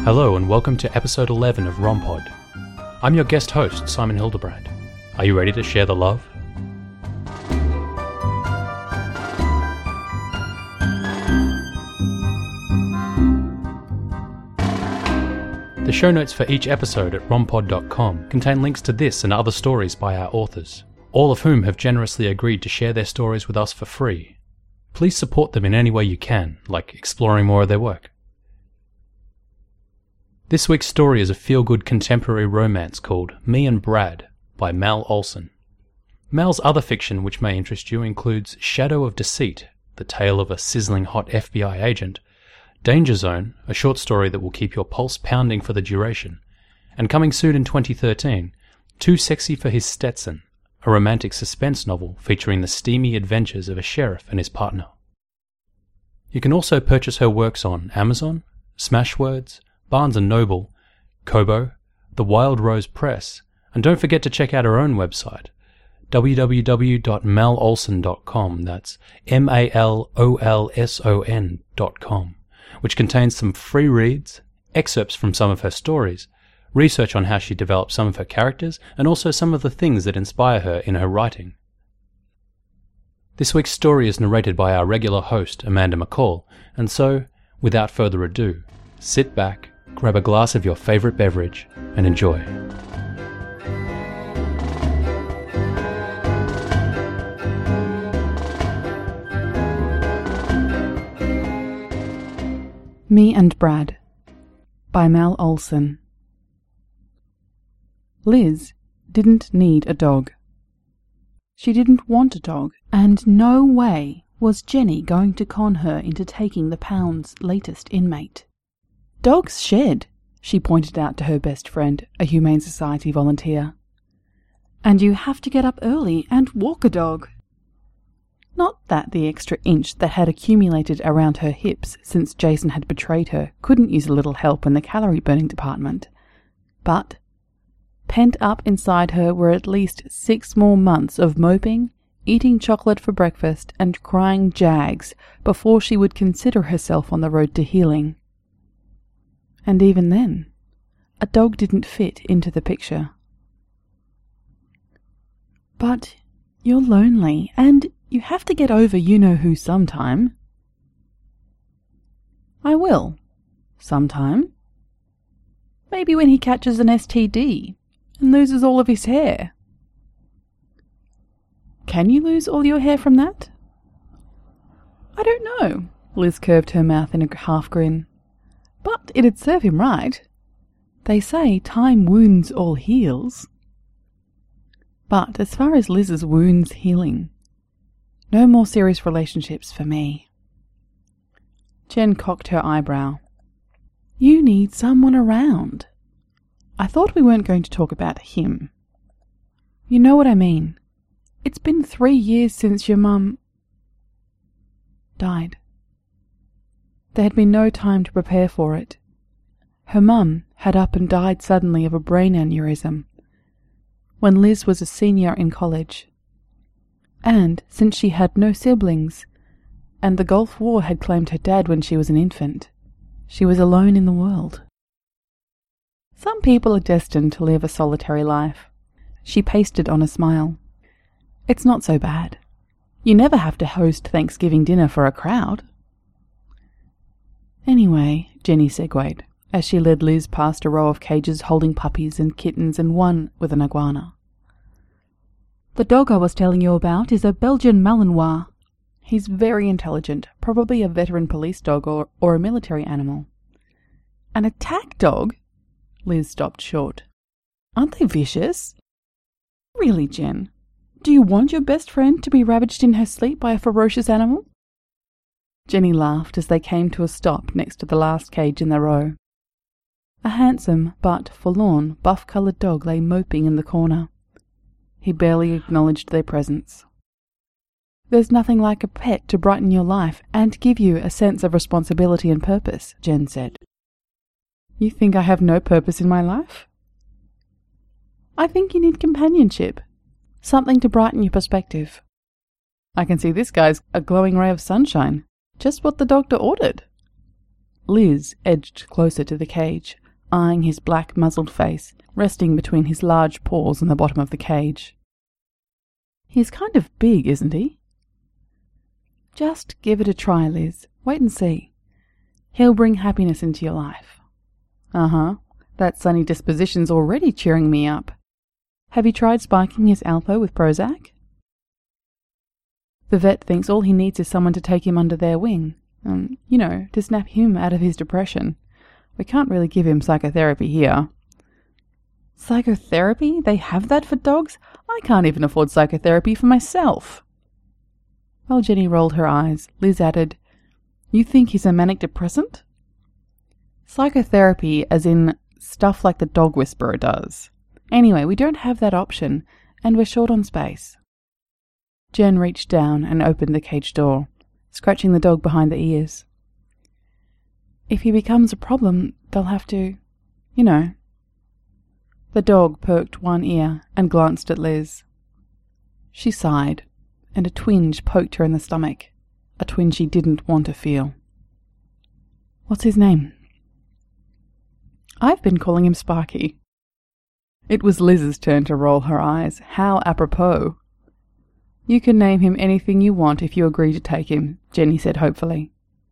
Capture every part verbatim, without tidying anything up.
Hello and welcome to episode eleven of RomPod. I'm your guest host, Simon Hildebrand. Are you ready to share the love? The show notes for each episode at rompod dot com contain links to this and other stories by our authors, all of whom have generously agreed to share their stories with us for free. Please support them in any way you can, like exploring more of their work. This week's story is a feel-good contemporary romance called Me and Brad by Mal Olson. Mal's other fiction which may interest you includes Shadow of Deceit, the tale of a sizzling hot F B I agent, Danger Zone, a short story that will keep your pulse pounding for the duration, and coming soon in twenty thirteen, Too Sexy for His Stetson, a romantic suspense novel featuring the steamy adventures of a sheriff and his partner. You can also purchase her works on Amazon, Smashwords, Barnes and Noble, Kobo, The Wild Rose Press, and don't forget to check out her own website, w w w dot mal olson dot com, that's M A L O L S O N dot com, which contains some free reads, excerpts from some of her stories, research on how she developed some of her characters, and also some of the things that inspire her in her writing. This week's story is narrated by our regular host, Amanda McCall, and so, without further ado, sit back, grab a glass of your favourite beverage, and enjoy. Me and Brad by Mal Olson. Liz didn't need a dog. She didn't want a dog, and no way was Jenny going to con her into taking the pound's latest inmate. Dogs shed, she pointed out to her best friend, a Humane Society volunteer. And you have to get up early and walk a dog. Not that the extra inch that had accumulated around her hips since Jason had betrayed her couldn't use a little help in the calorie-burning department. But pent up inside her were at least six more months of moping, eating chocolate for breakfast, and crying jags before she would consider herself on the road to healing. And even then, a dog didn't fit into the picture. But you're lonely, and you have to get over you-know-who sometime. I will. Sometime. Maybe when he catches an S T D and loses all of his hair. Can you lose all your hair from that? I don't know. Liz curved her mouth in a half grin. But it'd serve him right. They say time wounds all heals. But as far as Liz's wounds healing, no more serious relationships for me. Jen cocked her eyebrow. You need someone around. I thought we weren't going to talk about him. You know what I mean. It's been three years since your mum died. There had been no time to prepare for it. Her mum had up and died suddenly of a brain aneurysm when Liz was a senior in college. And since she had no siblings, and the Gulf War had claimed her dad when she was an infant, she was alone in the world. Some people are destined to live a solitary life. She pasted on a smile. It's not so bad. You never have to host Thanksgiving dinner for a crowd. Anyway, Jenny segued, as she led Liz past a row of cages holding puppies and kittens and one with an iguana. The dog I was telling you about is a Belgian Malinois. He's very intelligent, probably a veteran police dog or, or a military animal. An attack dog? Liz stopped short. Aren't they vicious? Really, Jen? Do you want your best friend to be ravaged in her sleep by a ferocious animal? Jenny laughed as they came to a stop next to the last cage in the row. A handsome but forlorn buff-coloured dog lay moping in the corner. He barely acknowledged their presence. There's nothing like a pet to brighten your life and give you a sense of responsibility and purpose, Jen said. You think I have no purpose in my life? I think you need companionship. Something to brighten your perspective. I can see this guy's a glowing ray of sunshine. Just what the doctor ordered. Liz edged closer to the cage, eyeing his black muzzled face, resting between his large paws on the bottom of the cage. "He's kind of big, isn't he?" "Just give it a try, Liz. Wait and see. He'll bring happiness into your life." "Uh-huh. That sunny disposition's already cheering me up. Have you tried spiking his Alpo with Prozac?" "The vet thinks all he needs is someone to take him under their wing. Um, you know, to snap him out of his depression. We can't really give him psychotherapy here." "Psychotherapy? They have that for dogs? I can't even afford psychotherapy for myself." While Jenny rolled her eyes, Liz added, "You think he's a manic depressant?" "Psychotherapy as in stuff like the dog whisperer does. Anyway, we don't have that option, and we're short on space." Jen reached down and opened the cage door, scratching the dog behind the ears. "If he becomes a problem, they'll have to, you know." The dog perked one ear and glanced at Liz. She sighed, and a twinge poked her in the stomach, a twinge she didn't want to feel. "What's his name?" "I've been calling him Sparky." It was Liz's turn to roll her eyes. How apropos. "You can name him anything you want if you agree to take him," Jenny said hopefully.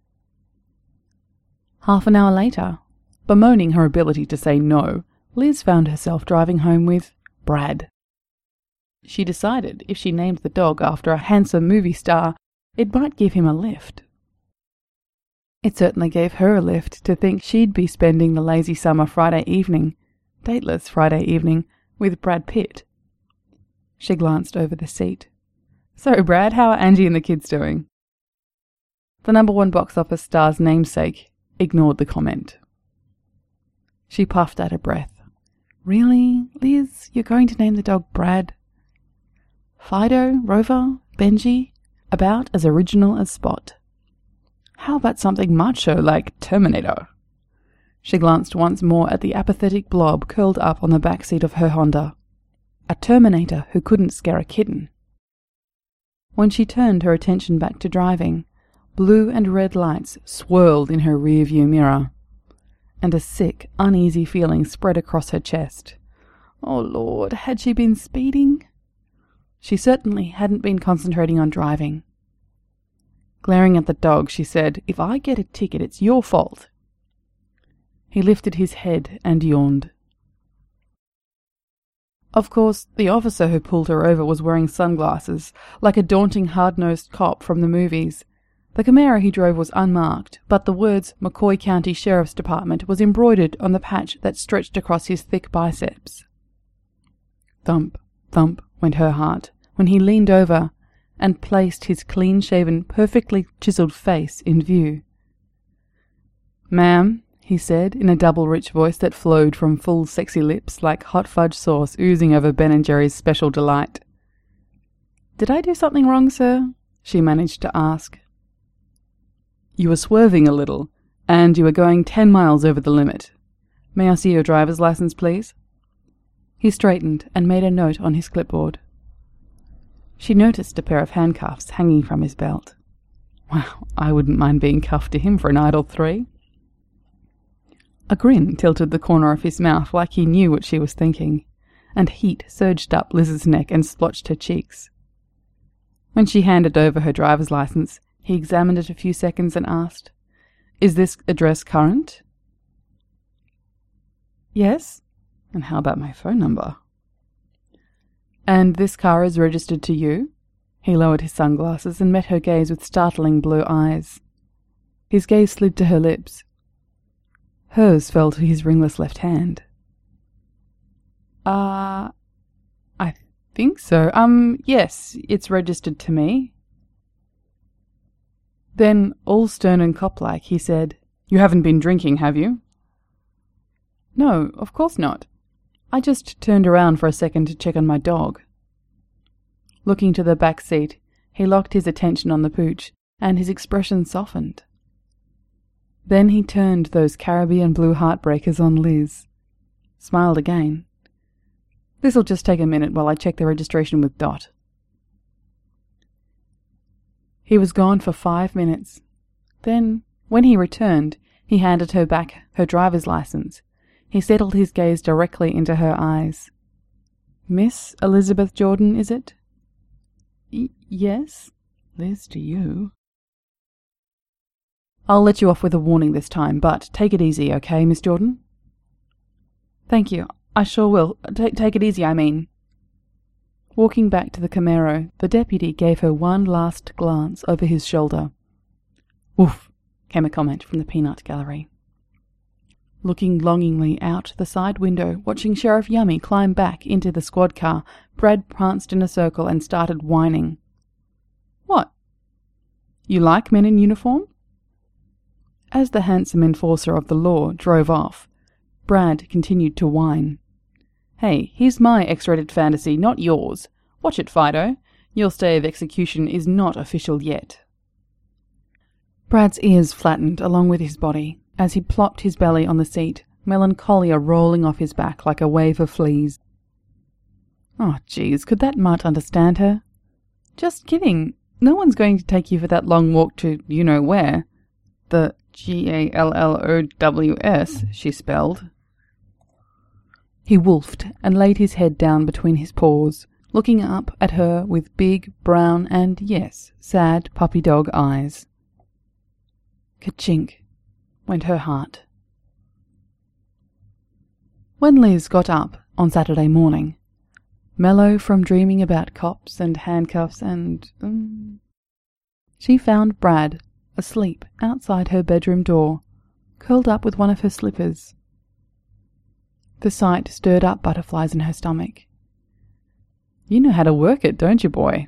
Half an hour later, bemoaning her ability to say no, Liz found herself driving home with Brad. She decided if she named the dog after a handsome movie star, it might give him a lift. It certainly gave her a lift to think she'd be spending the lazy summer Friday evening, dateless Friday evening, with Brad Pitt. She glanced over the seat. "So, Brad, how are Angie and the kids doing?" The number one box office star's namesake ignored the comment. She puffed out a breath. "Really, Liz, you're going to name the dog Brad?" "Fido, Rover, Benji, about as original as Spot. How about something macho like Terminator?" She glanced once more at the apathetic blob curled up on the back seat of her Honda. A Terminator who couldn't scare a kitten. When she turned her attention back to driving, blue and red lights swirled in her rear-view mirror, and a sick, uneasy feeling spread across her chest. Oh Lord, had she been speeding? She certainly hadn't been concentrating on driving. Glaring at the dog, she said, "If I get a ticket, it's your fault." He lifted his head and yawned. Of course, the officer who pulled her over was wearing sunglasses, like a daunting hard-nosed cop from the movies. The Camaro he drove was unmarked, but the words McCoy County Sheriff's Department was embroidered on the patch that stretched across his thick biceps. Thump, thump went her heart when he leaned over and placed his clean-shaven, perfectly chiselled face in view. "Ma'am," he said, in a double-rich voice that flowed from full, sexy lips like hot fudge sauce oozing over Ben and Jerry's special delight. "Did I do something wrong, sir?" she managed to ask. "You were swerving a little, and you were going ten miles over the limit. May I see your driver's license, please?" He straightened and made a note on his clipboard. She noticed a pair of handcuffs hanging from his belt. Wow, I wouldn't mind being cuffed to him for an idle three. A grin tilted the corner of his mouth like he knew what she was thinking, and heat surged up Liz's neck and splotched her cheeks. When she handed over her driver's license, he examined it a few seconds and asked, "Is this address current?" "Yes." "And how about my phone number?" "And this car is registered to you?" He lowered his sunglasses and met her gaze with startling blue eyes. His gaze slid to her lips. Hers fell to his ringless left hand. Uh, I think so. Um, yes, it's registered to me." Then, all stern and cop-like, he said, "You haven't been drinking, have you?" "No, of course not. I just turned around for a second to check on my dog." Looking to the back seat, he locked his attention on the pooch, and his expression softened. Then he turned those Caribbean blue heartbreakers on Liz. Smiled again. "This'll just take a minute while I check the registration with Dot." He was gone for five minutes. Then, when he returned, He handed her back her driver's license. He settled his gaze directly into her eyes. "Miss Elizabeth Jordan, is it?" Y- yes, Liz to you. "I'll let you off with a warning this time, but take it easy, okay, Miss Jordan?" "Thank you, I sure will. T- take it easy, I mean." Walking back to the Camaro, the deputy gave her one last glance over his shoulder. "Woof," came a comment from the peanut gallery. Looking longingly out the side window, watching Sheriff Yummy climb back into the squad car, Brad pranced in a circle and started whining. "What? You like men in uniform?" As the handsome enforcer of the law drove off, Brad continued to whine. "Hey, here's my X-rated fantasy, not yours. Watch it, Fido. Your stay of execution is not official yet." Brad's ears flattened along with his body as he plopped his belly on the seat, melancholia rolling off his back like a wave of fleas. Oh, geez, could that mutt understand her? Just kidding. No one's going to take you for that long walk to you-know-where. The G A L L O W S, she spelled. He wolfed and laid his head down between his paws, looking up at her with big, brown, and, yes, sad puppy dog eyes. Ka-chink went her heart. When Liz got up on Saturday morning, mellow from dreaming about cops and handcuffs and... Um, she found Brad asleep outside her bedroom door, curled up with one of her slippers. The sight stirred up butterflies in her stomach. "You know how to work it, don't you, boy?"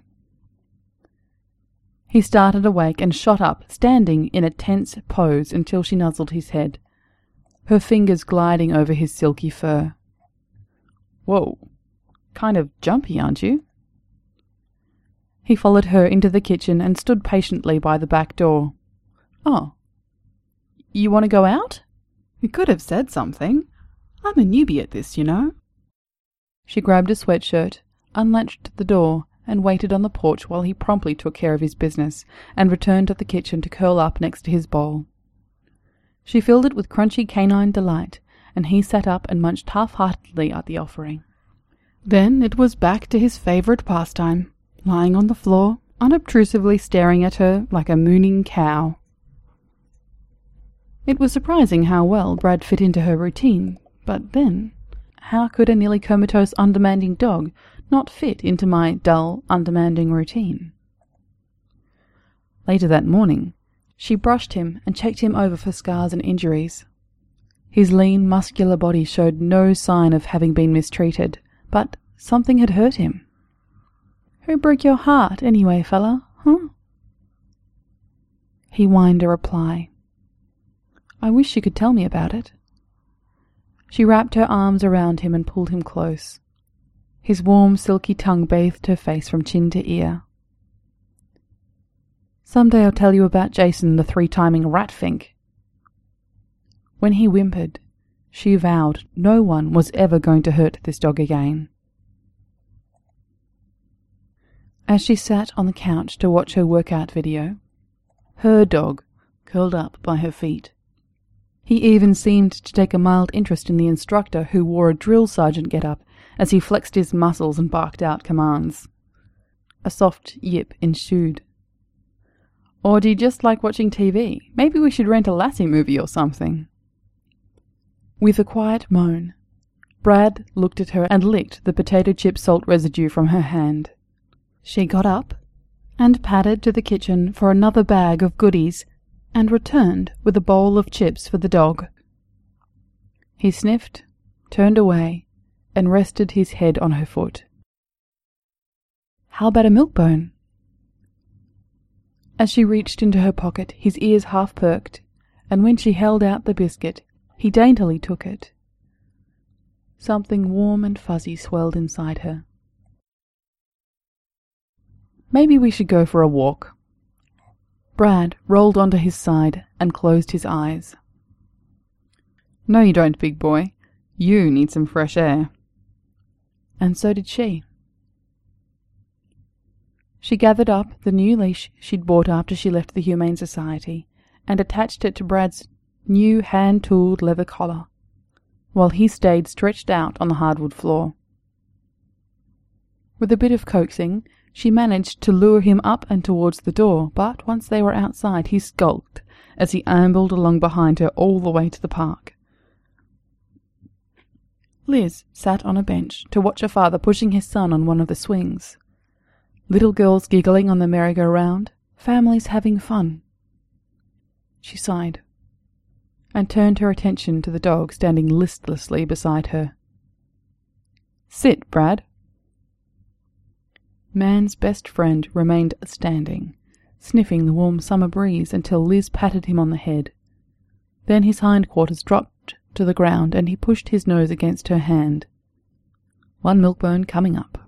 He started awake and shot up, standing in a tense pose until she nuzzled his head, her fingers gliding over his silky fur. "Whoa, kind of jumpy, aren't you?" He followed her into the kitchen and stood patiently by the back door. "Oh, you want to go out? You could have said something. I'm a newbie at this, you know." She grabbed a sweatshirt, unlatched the door, and waited on the porch while he promptly took care of his business and returned to the kitchen to curl up next to his bowl. She filled it with crunchy canine delight, and he sat up and munched half-heartedly at the offering. Then it was back to his favourite pastime, lying on the floor, unobtrusively staring at her like a mooning cow. It was surprising how well Brad fit into her routine, but then, how could a nearly comatose, undemanding dog not fit into my dull, undemanding routine? Later that morning, she brushed him and checked him over for scars and injuries. His lean, muscular body showed no sign of having been mistreated, but something had hurt him. "Who broke your heart, anyway, fella, huh?" He whined a reply. "I wish you could tell me about it." She wrapped her arms around him and pulled him close. His warm, silky tongue bathed her face from chin to ear. "Someday I'll tell you about Jason, the three-timing rat-fink." When he whimpered, she vowed no one was ever going to hurt this dog again. As she sat on the couch to watch her workout video, her dog curled up by her feet. He even seemed to take a mild interest in the instructor who wore a drill sergeant get-up as he flexed his muscles and barked out commands. A soft yip ensued. "Or do you just like watching T V? Maybe we should rent a Lassie movie or something." With a quiet moan, Brad looked at her and licked the potato chip salt residue from her hand. She got up and padded to the kitchen for another bag of goodies and returned with a bowl of chips for the dog. He sniffed, turned away, and rested his head on her foot. "How about a milk bone?" As she reached into her pocket, his ears half perked, and when she held out the biscuit, he daintily took it. Something warm and fuzzy swelled inside her. "Maybe we should go for a walk." Brad rolled onto his side and closed his eyes. "No, you don't, big boy. You need some fresh air." And so did she. She gathered up the new leash she'd bought after she left the Humane Society and attached it to Brad's new hand-tooled leather collar, while he stayed stretched out on the hardwood floor. With a bit of coaxing, she managed to lure him up and towards the door, but once they were outside he skulked as he ambled along behind her all the way to the park. Liz sat on a bench to watch her father pushing his son on one of the swings. Little girls giggling on the merry-go-round, families having fun. She sighed, and turned her attention to the dog standing listlessly beside her. "Sit, Brad." Man's best friend remained standing, sniffing the warm summer breeze until Liz patted him on the head. Then his hindquarters dropped to the ground and he pushed his nose against her hand. One milk-bone coming up.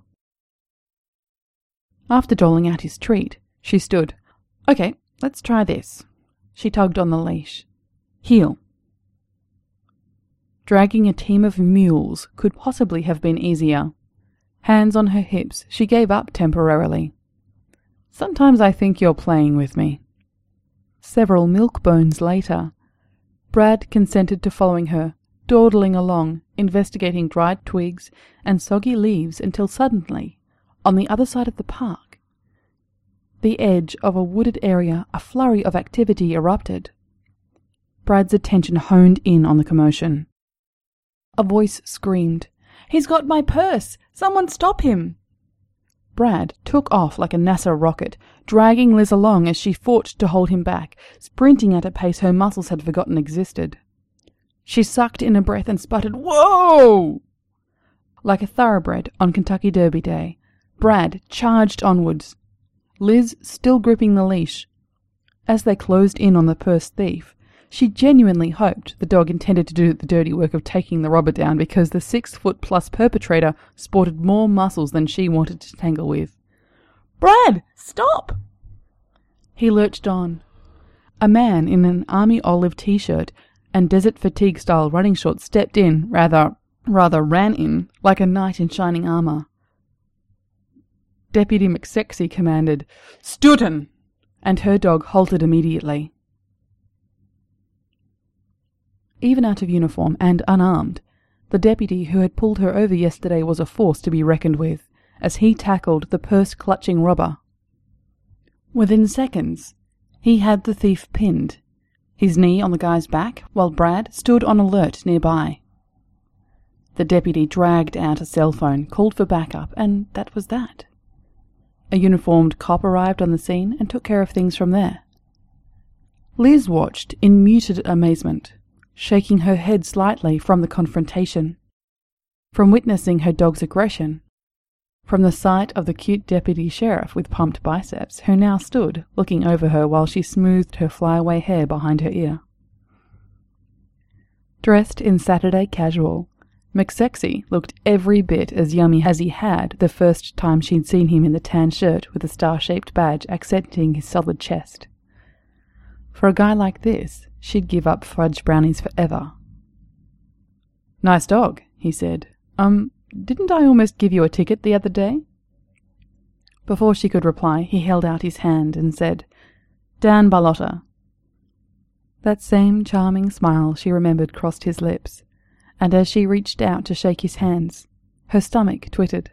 After doling out his treat, she stood. "Okay, let's try this." She tugged on the leash. "Heel." Dragging a team of mules could possibly have been easier. Hands on her hips, she gave up temporarily. "Sometimes I think you're playing with me." Several milk bones later, Brad consented to following her, dawdling along, investigating dried twigs and soggy leaves until suddenly, on the other side of the park, the edge of a wooded area, a flurry of activity erupted. Brad's attention honed in on the commotion. A voice screamed, "He's got my purse! Someone stop him!" Brad took off like a NASA rocket, dragging Liz along as she fought to hold him back, sprinting at a pace her muscles had forgotten existed. She sucked in a breath and sputtered, "Whoa!" Like a thoroughbred on Kentucky Derby Day, Brad charged onwards, Liz still gripping the leash. As they closed in on the purse thief, she genuinely hoped the dog intended to do the dirty work of taking the robber down because the six-foot-plus perpetrator sported more muscles than she wanted to tangle with. "Brad, stop!" He lurched on. A man in an army olive t-shirt and desert fatigue-style running shorts stepped in, rather, rather ran in, like a knight in shining armour. Deputy McSexy commanded, "Stoughton!" and her dog halted immediately. Even out of uniform and unarmed, the deputy who had pulled her over yesterday was a force to be reckoned with, as he tackled the purse-clutching robber. Within seconds, he had the thief pinned, his knee on the guy's back, while Brad stood on alert nearby. The deputy dragged out a cell phone, called for backup, and that was that. A uniformed cop arrived on the scene and took care of things from there. Liz watched in muted amazement, shaking her head slightly from the confrontation, from witnessing her dog's aggression, from the sight of the cute deputy sheriff with pumped biceps, who now stood looking over her while she smoothed her flyaway hair behind her ear. Dressed in Saturday casual, McSexy looked every bit as yummy as he had the first time she'd seen him in the tan shirt with a star-shaped badge accenting his solid chest. For a guy like this, she'd give up fudge brownies forever. "Nice dog," he said. Um, didn't I almost give you a ticket the other day?" Before she could reply, he held out his hand and said, "Dan Barlotta." That same charming smile she remembered crossed his lips, and as she reached out to shake his hands, her stomach twittered.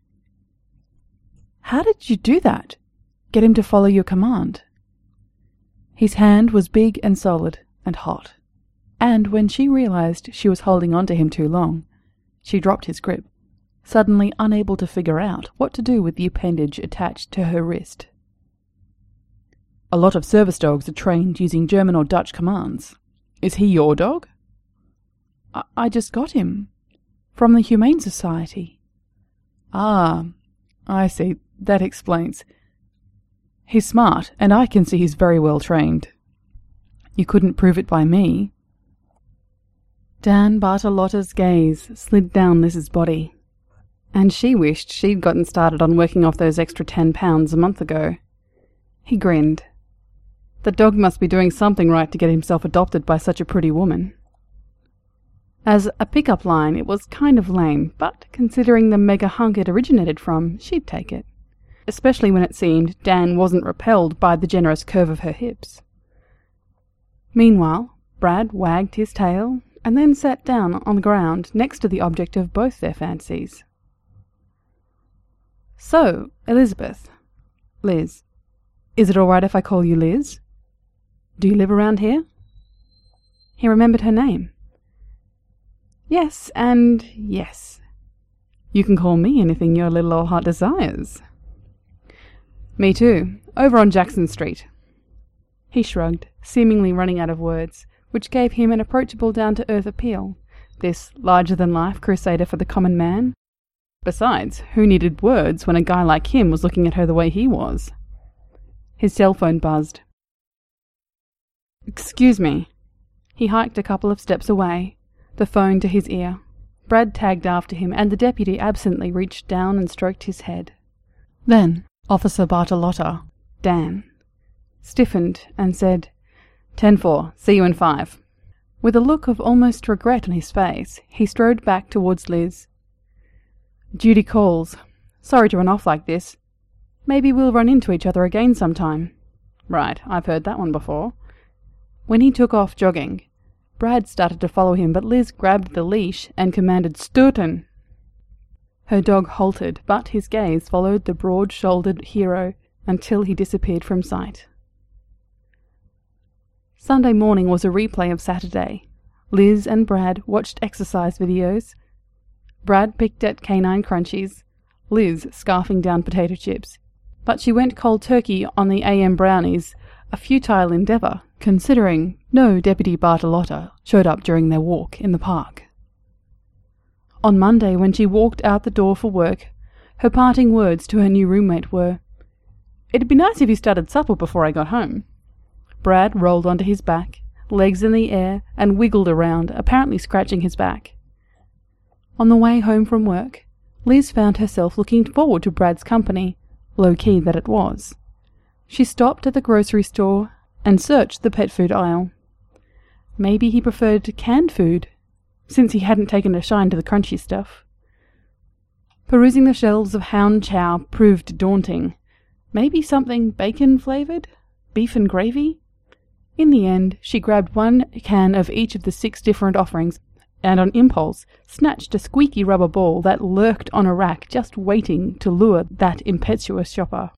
"How did you do that? Get him to follow your command?" His hand was big and solid and hot, and when she realized she was holding on to him too long, she dropped his grip, suddenly unable to figure out what to do with the appendage attached to her wrist. "A lot of service dogs are trained using German or Dutch commands. Is he your dog?" I, I just got him. From the Humane Society." "Ah, I see. That explains. He's smart, and I can see he's very well trained. You couldn't prove it by me." Dan Bartolotta's gaze slid down Liz's body, and she wished she'd gotten started on working off those extra ten pounds a month ago. He grinned. The dog must be doing something right to get himself adopted by such a pretty woman. As a pick-up line, it was kind of lame, but considering the mega hunk it originated from, she'd take it. Especially when it seemed Dan wasn't repelled by the generous curve of her hips. Meanwhile, Brad wagged his tail and then sat down on the ground next to the object of both their fancies. "So, Elizabeth." "Liz. Is it all right if I call you Liz? Do you live around here?" He remembered her name. "Yes, and yes. You can call me anything your little old heart desires." "Me too, over on Jackson Street." He shrugged, seemingly running out of words, which gave him an approachable down-to-earth appeal, this larger-than-life crusader for the common man. Besides, who needed words when a guy like him was looking at her the way he was? His cell phone buzzed. "Excuse me." He hiked a couple of steps away, the phone to his ear. Brad tagged after him, and the deputy absently reached down and stroked his head. Then Officer Bartolotta, Dan, stiffened and said, ten four, see you in five. With a look of almost regret on his face, he strode back towards Liz. "Duty calls. Sorry to run off like this. Maybe we'll run into each other again sometime." "Right, I've heard that one before." When he took off jogging, Brad started to follow him, but Liz grabbed the leash and commanded, "Stuten!" Her dog halted, but his gaze followed the broad-shouldered hero until he disappeared from sight. Sunday morning was a replay of Saturday. Liz and Brad watched exercise videos. Brad picked at canine crunchies, Liz scarfing down potato chips. But she went cold turkey on the A M brownies, a futile endeavour, considering no Deputy Bartolotta showed up during their walk in the park. On Monday, when she walked out the door for work, her parting words to her new roommate were, "It'd be nice if you started supper before I got home." Brad rolled onto his back, legs in the air, and wiggled around, apparently scratching his back. On the way home from work, Liz found herself looking forward to Brad's company, low-key that it was. She stopped at the grocery store and searched the pet food aisle. Maybe he preferred canned food, since he hadn't taken a shine to the crunchy stuff. Perusing the shelves of hound chow proved daunting. Maybe something bacon-flavoured? Beef and gravy? In the end, she grabbed one can of each of the six different offerings and on impulse snatched a squeaky rubber ball that lurked on a rack just waiting to lure that impetuous shopper.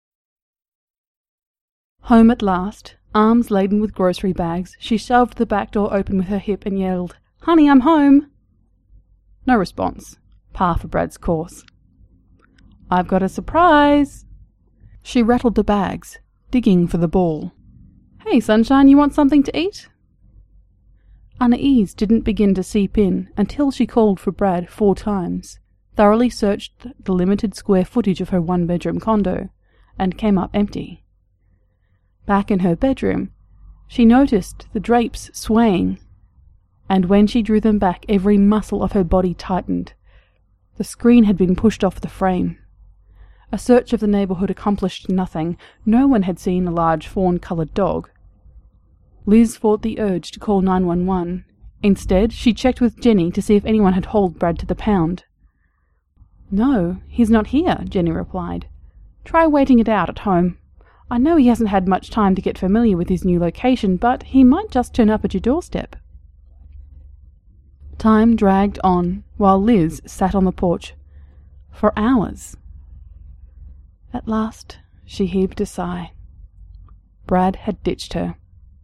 Home at last, arms laden with grocery bags, she shoved the back door open with her hip and yelled, "Honey, I'm home!" No response. Par for Brad's course. "I've got a surprise!" She rattled the bags, digging for the ball. "Hey, sunshine, you want something to eat?" Unease didn't begin to seep in until she called for Brad four times, thoroughly searched the limited square footage of her one-bedroom condo, and came up empty. Back in her bedroom, she noticed the drapes swaying, and when she drew them back, every muscle of her body tightened. The screen had been pushed off the frame. A search of the neighbourhood accomplished nothing. No one had seen a large fawn-coloured dog. Liz fought the urge to call nine one one. Instead, she checked with Jenny to see if anyone had hauled Brad to the pound. "No, he's not here," Jenny replied. "Try waiting it out at home. I know he hasn't had much time to get familiar with his new location, but he might just turn up at your doorstep." Time dragged on while Liz sat on the porch. For hours. At last, she heaved a sigh. Brad had ditched her.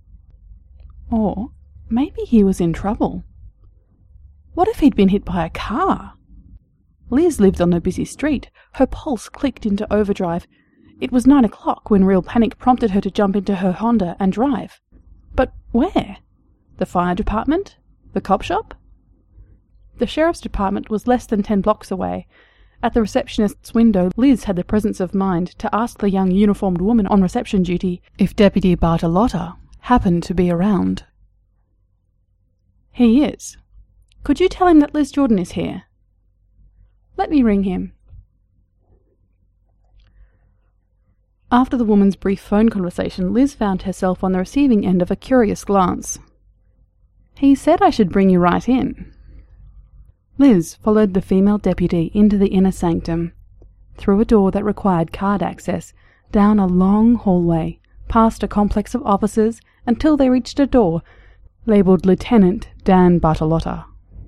Or maybe he was in trouble. What if he'd been hit by a car? Liz lived on a busy street. Her pulse clicked into overdrive. It was nine o'clock when real panic prompted her to jump into her Honda and drive. But where? The fire department? The cop shop? The sheriff's department was less than ten blocks away. At the receptionist's window, Liz had the presence of mind to ask the young uniformed woman on reception duty if Deputy Bartolotta happened to be around. "He is. Could you tell him that Liz Jordan is here?" "Let me ring him." After the woman's brief phone conversation, Liz found herself on the receiving end of a curious glance. "He said I should bring you right in." Liz followed the female deputy into the inner sanctum, through a door that required card access, down a long hallway, past a complex of offices, until they reached a door labelled Lieutenant Dan Bartolotta.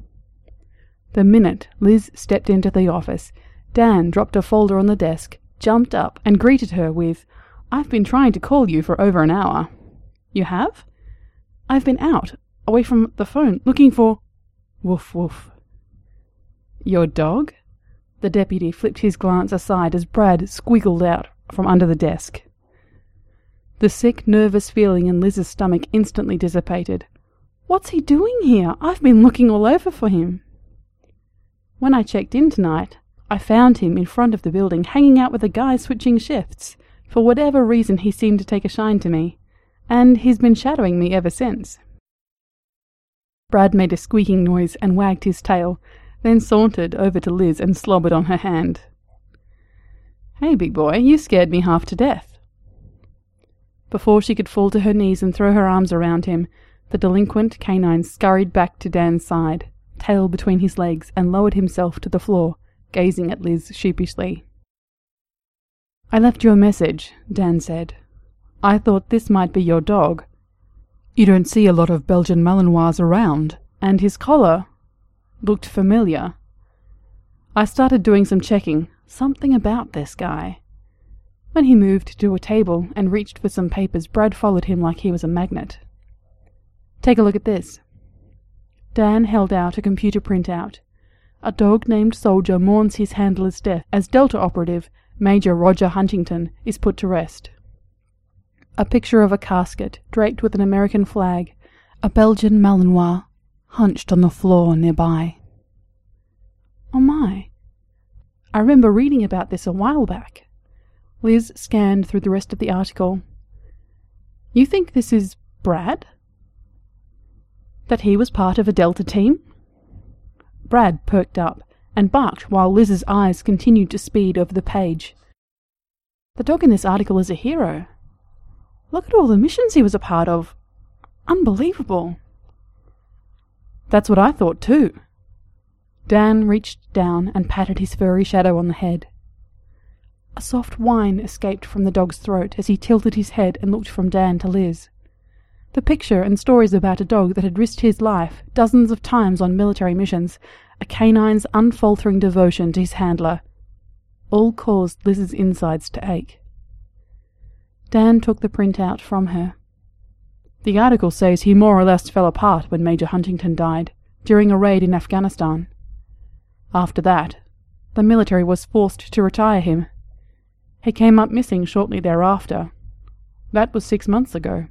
The minute Liz stepped into the office, Dan dropped a folder on the desk, jumped up, and greeted her with, "I've been trying to call you for over an hour." "You have?" "I've been out, away from the phone, looking for—" Woof woof. "Your dog?" The deputy flipped his glance aside as Brad squiggled out from under the desk. The sick, nervous feeling in Liz's stomach instantly dissipated. "What's he doing here? I've been looking all over for him." "When I checked in tonight, I found him in front of the building, hanging out with a guy switching shifts. For whatever reason, he seemed to take a shine to me, and he's been shadowing me ever since." Brad made a squeaking noise and wagged his tail, then sauntered over to Liz and slobbered on her hand. "Hey, big boy, you scared me half to death." Before she could fall to her knees and throw her arms around him, the delinquent canine scurried back to Dan's side, tail between his legs, and lowered himself to the floor, gazing at Liz sheepishly. "I left you a message," Dan said. "I thought this might be your dog. You don't see a lot of Belgian Malinois around, and his collar looked familiar. I started doing some checking, something about this guy." When he moved to a table and reached for some papers, Brad followed him like he was a magnet. "Take a look at this." Dan held out a computer printout. A dog named Soldier mourns his handler's death as Delta operative Major Roger Huntington is put to rest. A picture of a casket draped with an American flag, a Belgian Malinois hunched on the floor nearby. "Oh my. I remember reading about this a while back." Liz scanned through the rest of the article. "You think this is Brad? That he was part of a Delta team?" Brad perked up and barked while Liz's eyes continued to speed over the page. "The dog in this article is a hero. Look at all the missions he was a part of. Unbelievable." "That's what I thought too." Dan reached down and patted his furry shadow on the head. A soft whine escaped from the dog's throat as he tilted his head and looked from Dan to Liz. The picture and stories about a dog that had risked his life dozens of times on military missions, a canine's unfaltering devotion to his handler, all caused Liz's insides to ache. Dan took the printout from her. "The article says he more or less fell apart when Major Huntington died, during a raid in Afghanistan. After that, the military was forced to retire him. He came up missing shortly thereafter. That was six months ago."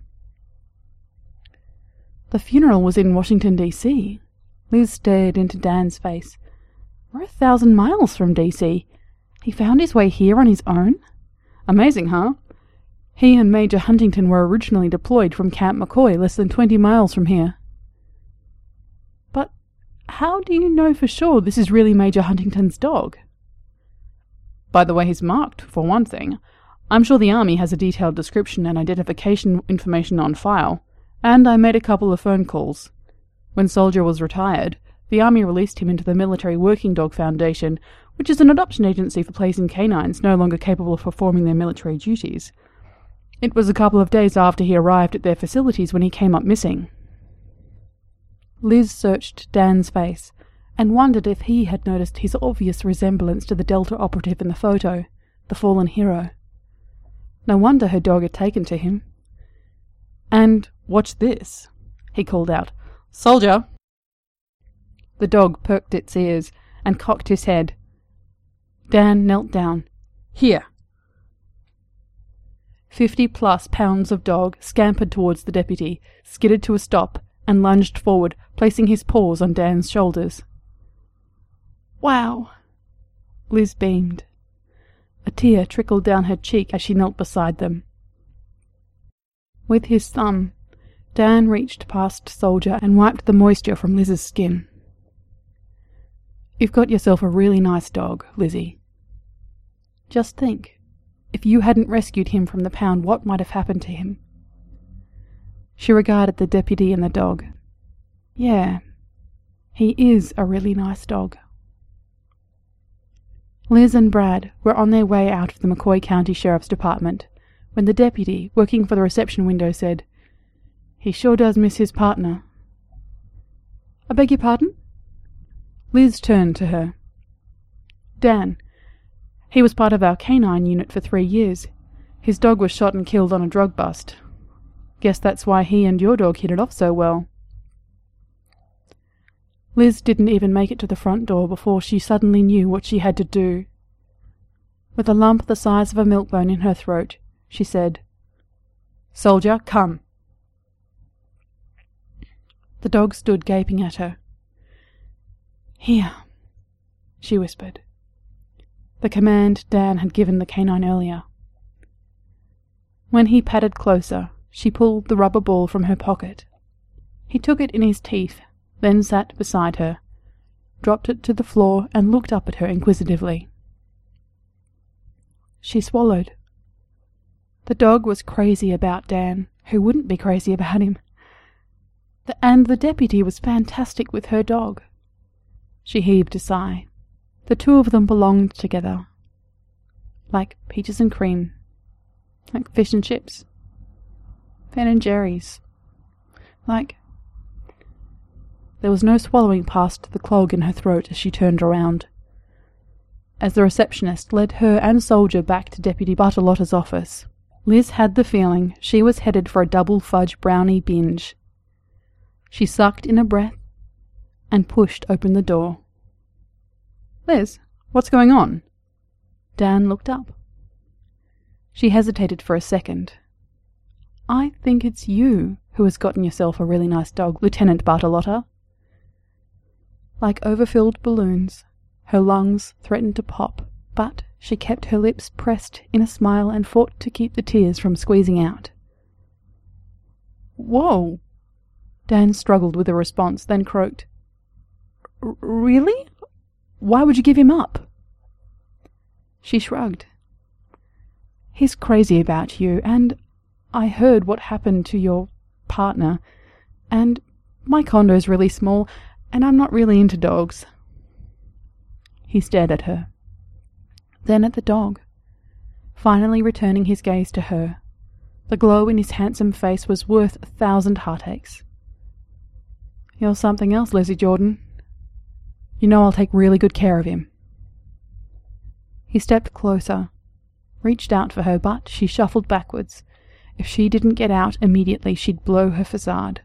"The funeral was in Washington, D C" Liz stared into Dan's face. "We're a thousand miles from D C He found his way here on his own? Amazing, huh? He and Major Huntington were originally deployed from Camp McCoy, less than twenty miles from here." "But how do you know for sure this is really Major Huntington's dog?" "By the way he's marked, for one thing. I'm sure the Army has a detailed description and identification information on file, and I made a couple of phone calls. When Soldier was retired, the Army released him into the Military Working Dog Foundation, which is an adoption agency for placing canines no longer capable of performing their military duties. It was a couple of days after he arrived at their facilities when he came up missing." Liz searched Dan's face and wondered if he had noticed his obvious resemblance to the Delta operative in the photo, the fallen hero. No wonder her dog had taken to him. "And watch this," he called out. "Soldier!" The dog perked its ears and cocked his head. Dan knelt down. "Here." Fifty-plus pounds of dog scampered towards the deputy, skidded to a stop, and lunged forward, placing his paws on Dan's shoulders. "Wow!" Liz beamed. A tear trickled down her cheek as she knelt beside them. With his thumb, Dan reached past Soldier and wiped the moisture from Liz's skin. "You've got yourself a really nice dog, Lizzie. Just think, if you hadn't rescued him from the pound, what might have happened to him?" She regarded the deputy and the dog. "Yeah, he is a really nice dog." Liz and Brad were on their way out of the McCoy County Sheriff's Department when the deputy, working for the reception window, said, "He sure does miss his partner. I beg your pardon? Liz turned to her. Dan. He was part of our canine unit for three years. His dog was shot and killed on a drug bust. Guess that's why he and your dog hit it off so well. Liz didn't even make it to the front door before she suddenly knew what she had to do. With a lump the size of a milk bone in her throat, she said, "Soldier, come." The dog stood gaping at her. "Here," she whispered. The command Dan had given the canine earlier. When he padded closer, she pulled the rubber ball from her pocket. He took it in his teeth, then sat beside her, dropped it to the floor and looked up at her inquisitively. She swallowed. The dog was crazy about Dan, who wouldn't be crazy about him. The, and the deputy was fantastic with her dog. She heaved a sigh. The two of them belonged together. Like peaches and cream. Like fish and chips. Ben and Jerry's. Like... There was no swallowing past the clog in her throat as she turned around. As the receptionist led her and Soldier back to Deputy Bartolotta's office, Liz had the feeling she was headed for a double fudge brownie binge. She sucked in a breath and pushed open the door. "Liz, what's going on?" Dan looked up. She hesitated for a second. "I think it's you who has gotten yourself a really nice dog, Lieutenant Bartolotta." Like overfilled balloons, her lungs threatened to pop, but she kept her lips pressed in a smile and fought to keep the tears from squeezing out. "Whoa!" Dan struggled with a response, then croaked. "Really? Why would you give him up?" She shrugged. "He's crazy about you, and I heard what happened to your partner, and my condo's really small, and I'm not really into dogs." He stared at her, then at the dog, finally returning his gaze to her. The glow in his handsome face was worth a thousand heartaches. "You're something else, Lizzie Jordan. You know I'll take really good care of him." He stepped closer, reached out for her, but she shuffled backwards. If she didn't get out immediately, she'd blow her facade.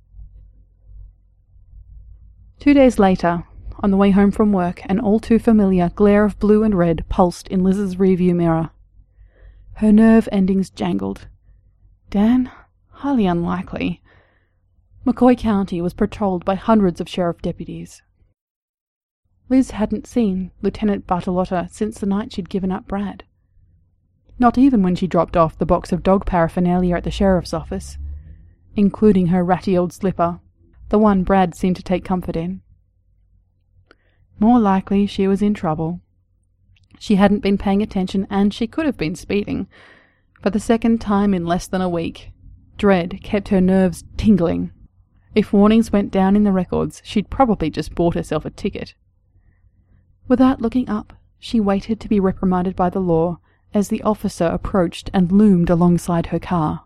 Two days later, on the way home from work, an all-too-familiar glare of blue and red pulsed in Liz's rearview mirror. Her nerve endings jangled. Dan? Highly unlikely. McCoy County was patrolled by hundreds of sheriff deputies. Liz hadn't seen Lieutenant Bartolotta since the night she'd given up Brad. Not even when she dropped off the box of dog paraphernalia at the sheriff's office, including her ratty old slipper, the one Brad seemed to take comfort in. More likely she was in trouble. She hadn't been paying attention, and she could have been speeding. For the second time in less than a week, dread kept her nerves tingling. If warnings went down in the records, she'd probably just bought herself a ticket. Without looking up, she waited to be reprimanded by the law as the officer approached and loomed alongside her car.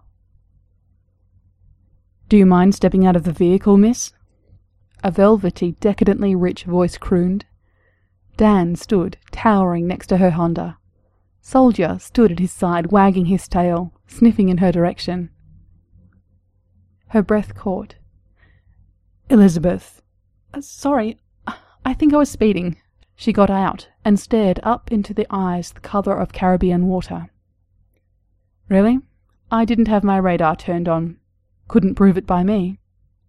"Do you mind stepping out of the vehicle, miss?" A velvety, decadently rich voice crooned. Dan stood, towering next to her Honda. Soldier stood at his side, wagging his tail, sniffing in her direction. Her breath caught. "Elizabeth." Uh, sorry, I think I was speeding." She got out and stared up into the eyes the colour of Caribbean water. "Really? I didn't have my radar turned on. Couldn't prove it by me."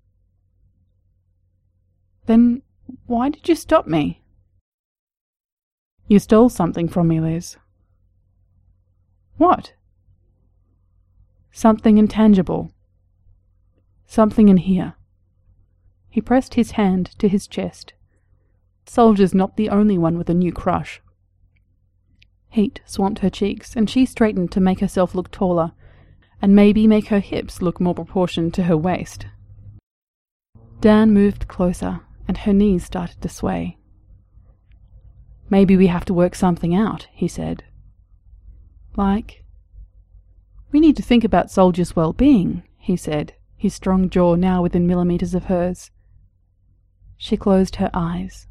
"Then why did you stop me?" "You stole something from me, Liz." "What?" "Something intangible. Something in here." He pressed his hand to his chest. Soldier's not the only one with a new crush. Heat swamped her cheeks, and she straightened to make herself look taller, and maybe make her hips look more proportioned to her waist. Dan moved closer, and her knees started to sway. "Maybe we have to work something out," he said. "Like?" "We need to think about Soldier's well-being," he said, his strong jaw now within millimetres of hers. She closed her eyes.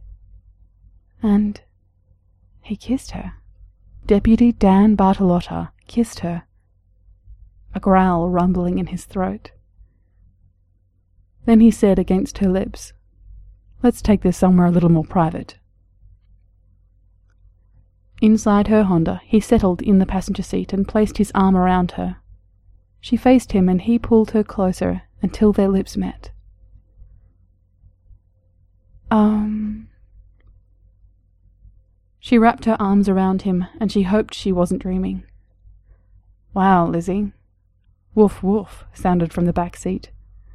And he kissed her. Deputy Dan Bartolotta kissed her, a growl rumbling in his throat. Then he said against her lips, "Let's take this somewhere a little more private." Inside her Honda, he settled in the passenger seat and placed his arm around her. She faced him and he pulled her closer until their lips met. Um... She wrapped her arms around him and she hoped she wasn't dreaming. "Wow, Lizzie." "Woof woof," sounded from the back seat.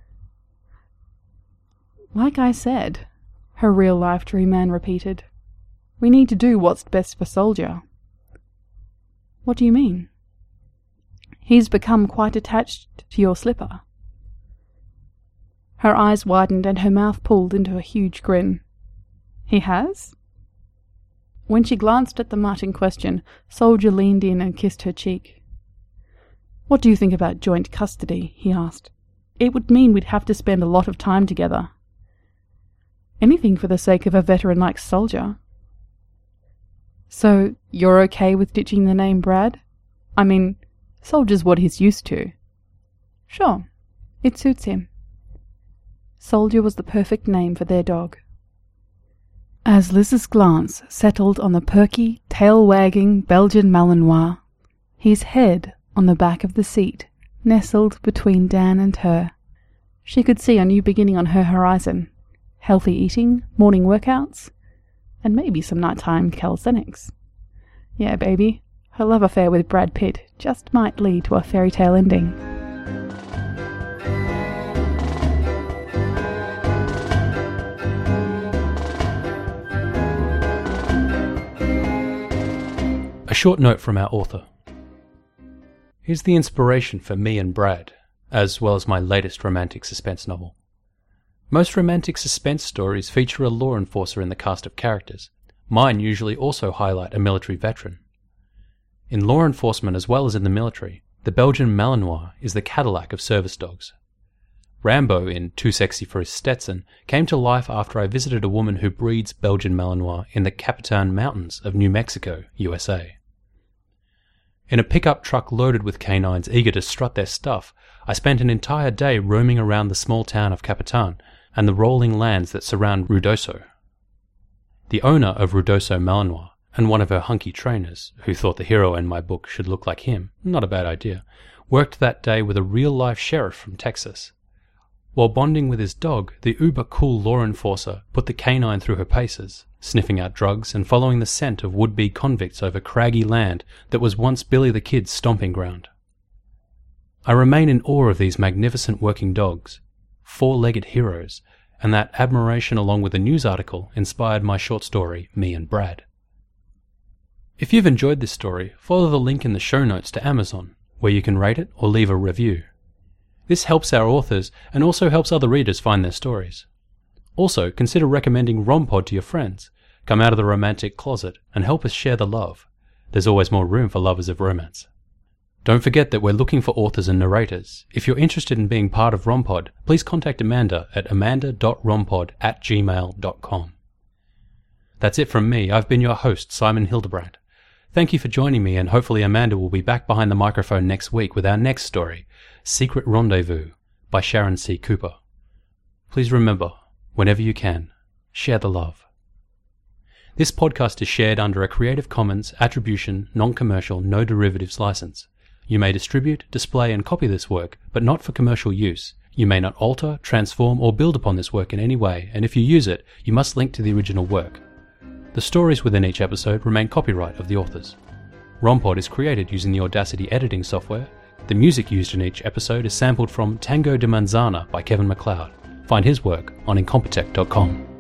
"Like I said," her real-life dream man repeated, "we need to do what's best for Soldier." "What do you mean?" "He's become quite attached to your slipper." Her eyes widened and her mouth pulled into a huge grin. "He has?" When she glanced at the mutt in question, Soldier leaned in and kissed her cheek. "What do you think about joint custody?" he asked. "It would mean we'd have to spend a lot of time together." "Anything for the sake of a veteran like Soldier." "So, you're okay with ditching the name Brad? I mean, Soldier's what he's used to." "Sure, it suits him." Soldier was the perfect name for their dog. As Liz's glance settled on the perky, tail-wagging Belgian Malinois, his head on the back of the seat nestled between Dan and her, she could see a new beginning on her horizon. Healthy eating, morning workouts, and maybe some nighttime calisthenics. Yeah, baby, her love affair with Brad Pitt just might lead to a fairy tale ending. A short note from our author. Here's the inspiration for Me and Brad, as well as my latest romantic suspense novel. Most romantic suspense stories feature a law enforcer in the cast of characters. Mine usually also highlight a military veteran. In law enforcement as well as in the military, the Belgian Malinois is the Cadillac of service dogs. Rambo in Too Sexy for His Stetson came to life after I visited a woman who breeds Belgian Malinois in the Capitan Mountains of New Mexico, U S A. In a pickup truck loaded with canines eager to strut their stuff, I spent an entire day roaming around the small town of Capitan and the rolling lands that surround Ruidoso. The owner of Ruidoso Malinois, and one of her hunky trainers, who thought the hero in my book should look like him, not a bad idea, worked that day with a real-life sheriff from Texas. While bonding with his dog, the uber-cool law enforcer put the canine through her paces, sniffing out drugs and following the scent of would-be convicts over craggy land that was once Billy the Kid's stomping ground. I remain in awe of these magnificent working dogs, four-legged heroes, and that admiration along with a news article inspired my short story, Me and Brad. If you've enjoyed this story, follow the link in the show notes to Amazon, where you can rate it or leave a review. This helps our authors and also helps other readers find their stories. Also, consider recommending RomPod to your friends. Come out of the romantic closet and help us share the love. There's always more room for lovers of romance. Don't forget that we're looking for authors and narrators. If you're interested in being part of RomPod, please contact Amanda at amanda dot rompod at gmail dot com. That's it from me. I've been your host, Simon Hildebrand. Thank you for joining me, and hopefully Amanda will be back behind the microphone next week with our next story, Secret Rendezvous by Sharon C. Cooper. Please remember, whenever you can, share the love. This podcast is shared under a Creative Commons Attribution, Non-Commercial, No Derivatives license. You may distribute, display and copy this work, but not for commercial use. You may not alter, transform or build upon this work in any way, and if you use it, you must link to the original work. The stories within each episode remain copyright of the authors. RomPod is created using the Audacity editing software. The music used in each episode is sampled from Tango de Manzana by Kevin MacLeod. Find his work on incompetech dot com.